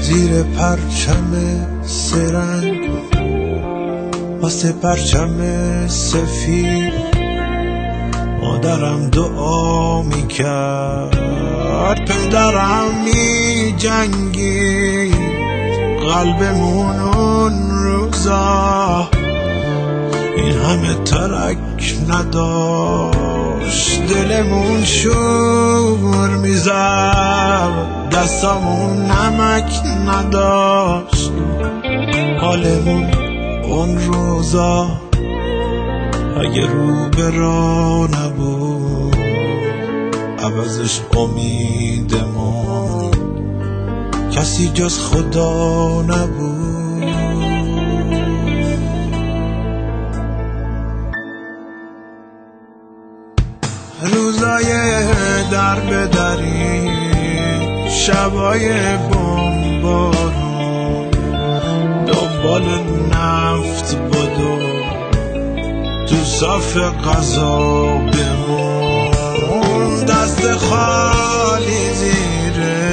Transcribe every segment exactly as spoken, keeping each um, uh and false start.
زیر پرچم سرنگ واسه پرچم سفید مادرم دعا میکرد، پدرم می جنگید، قلبمون اون روزا این همه ترک نداشت، دلمون شور میزد، دستامون نمک نداشت، حالمون اون روزا اگه رو به راه نبود عوضش امیدمون کسی جز خدا نبود. روزای در به دری، شبای بمبارون، دنبال نفت بدو تو صف قضا بمون، دست خالی زیر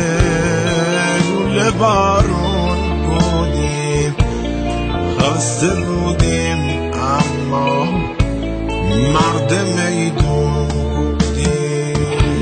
گل بارون بودیم، خسته بودیم اما مرد میدون بودیم.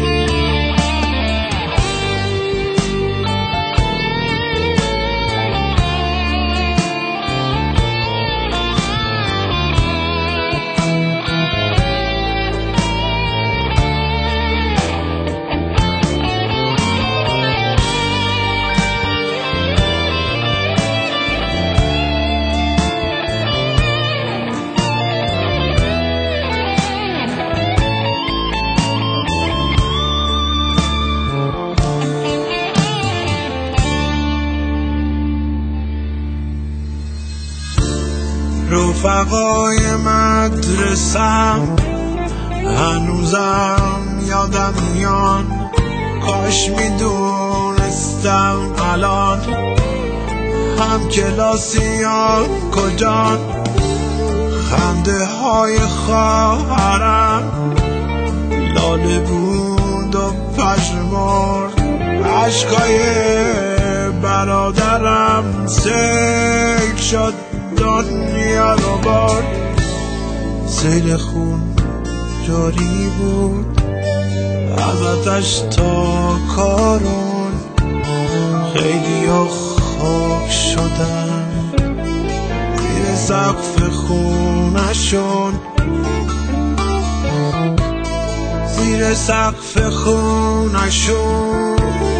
رفقای مدرسم هنوزم یادم میان، کاش میدونستم الان هم کلاسیان کجان، خنده های خواهرم لاله بود و پژمرد، عشقای برادرم سیل شد دنیا رو برد، سیل خون جاری بود از آتش تا کارون، خیلی ها خاک شدن زیر سقف خونشون، زیر سقف خونشون.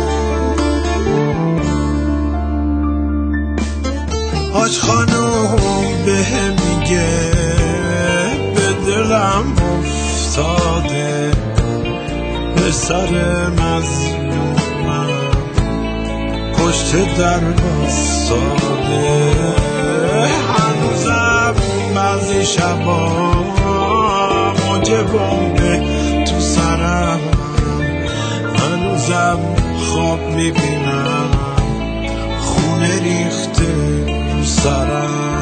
حاج خانوم به میگه به دلم افتاده، پسر مظلومم پشت در بستاده، هنوزم بعضی شبا موج بمبه تو سرم، هنوزم خواب میبینم خونه ریخته رو سرم.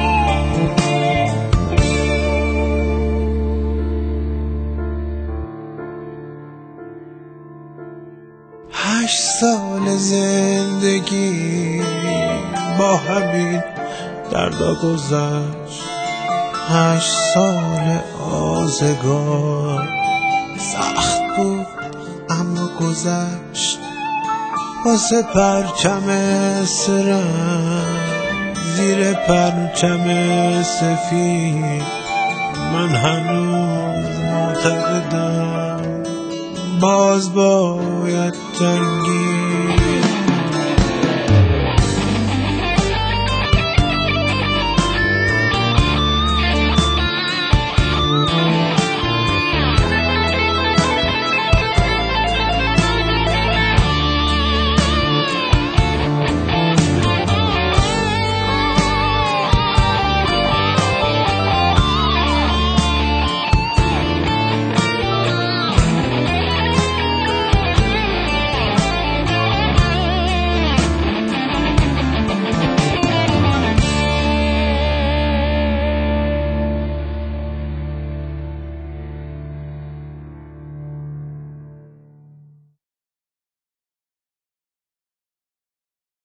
هشت سال زندگی با همین دردا گذشت، هشت سال آزگار سخت بود اما گذشت، واسه پرچم سرم زیر پرچم سفید من هنوز معتقدم باز باید جنگید.